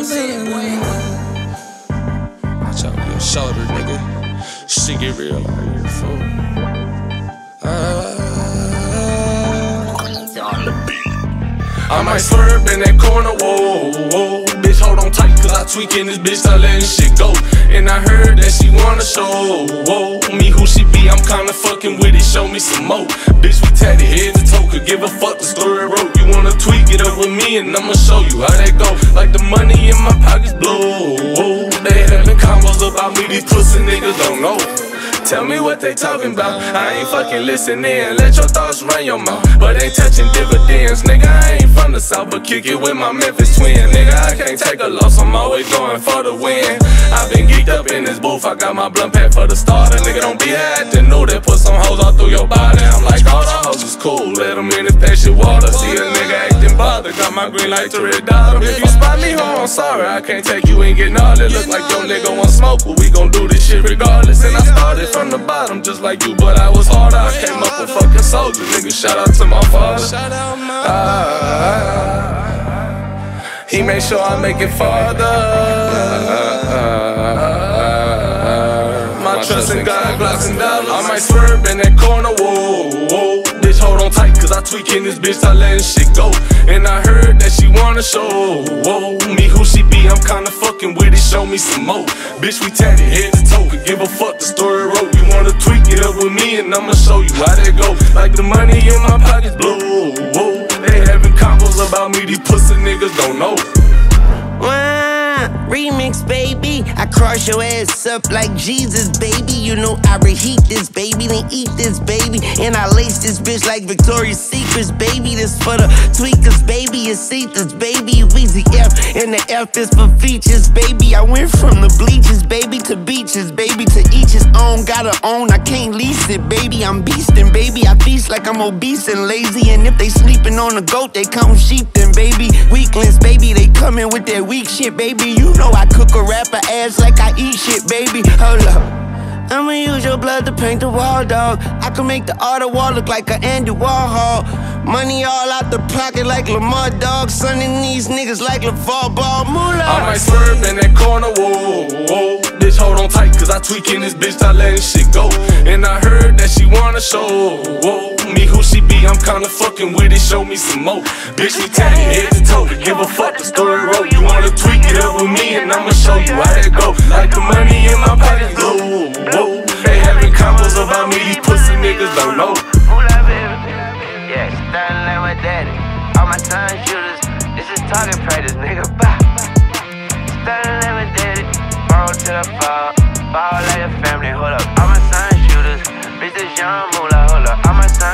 Watch out with your shoulder, nigga. Shit get real out here, fool. I might swerve in that corner, whoa, whoa. Bitch, hold on tight, cause I tweaking this bitch, I letting shit go. And I heard that she wanna show, whoa, me who she be, I'm kinda fucking with it, show me some more. Bitch, we tatted head to toe, could give a fuck the story wrote. You wanna tweak it up with me, and I'ma show you how that go. Like the money in my pockets blow, whoa. They having combos about me, these pussy niggas don't know. Tell me what they talking about, I ain't fucking listening. Let your thoughts run your mouth, but ain't touching dividends. Nigga, I ain't from the south, but kick it with my Memphis twin. Nigga, I can't take a loss, I'm always going for the win. I been geeked up in this booth, I got my blunt pack for the starter. Nigga, don't be acting new, they put some hoes all through your body. I'm like, all the hoes is cool, let them in this patient water. See a nigga acting bothered, got my green light to red dot. If you spot me home, I'm sorry, I can't take you and get all it. Look like your nigga want smoke, but we gon' do this shit regardless. And I started from the bottom just like you, but I was harder. I came up a fucking soldier, nigga, shout out to my father. He made sure I make it farther. My trust in God, Glocks and dollars. I might swerve in that corner, whoa, whoa. Bitch, hold on tight, cause I tweaking this bitch, I letting shit go. And I heard that she wanna show, whoa, me who she be, I'm kinda fucking with it, show me some more. Bitch, we tatted head to toe, could give a fuck the story wrote. You wanna tweak it up with me, and I'ma show you how that go. Like the money in my pockets blow, whoa. They having combos about me, these pussy niggas don't know. Remix, baby, I cross your ass up like Jesus, baby. You know I reheat this, baby, then eat this, baby. And I lace this bitch like Victoria's Secrets, baby. This for the tweakers, baby, it's Cetus, baby. Weezy F, and the F is for features, baby. I went from the bleachers, baby, to beaches, baby. To each his own, gotta own, I can't lease it, baby. I'm beastin', baby, I feast like I'm obese and lazy. And if they sleeping on the goat, they come sheepin', baby. Weaklings, baby, they coming with that weak shit, baby. You know I cook a rapper ass like I eat shit, baby. Hold up, I'ma use your blood to paint the wall, dog. I can make the art of wall look like an Andy Warhol. Money all out the pocket like Lamar, dog. Sunning these niggas like LeVar Ball. Moolah. I might swerve in that corner, whoa, whoa. Bitch, hold on tight, cause I tweaking this bitch, I letting shit go. And I heard that she wanna show, whoa, me who she be, I'm kinda fucking with it, show me some more. Bitch, we tatted head to toe, to give a fuck the story wrote. You wanna tweak it up with me, and I'ma show you how that go. Like the money in my pockets glow, whoa. They having combos about me, these pussy niggas don't know. Yeah, starting like my daddy. All my son shooters, this is target practice, nigga. Starting like my daddy. Borrow to the fall like a family, hold up. All my son shooters, bitch, this young moolah, hold up. All my son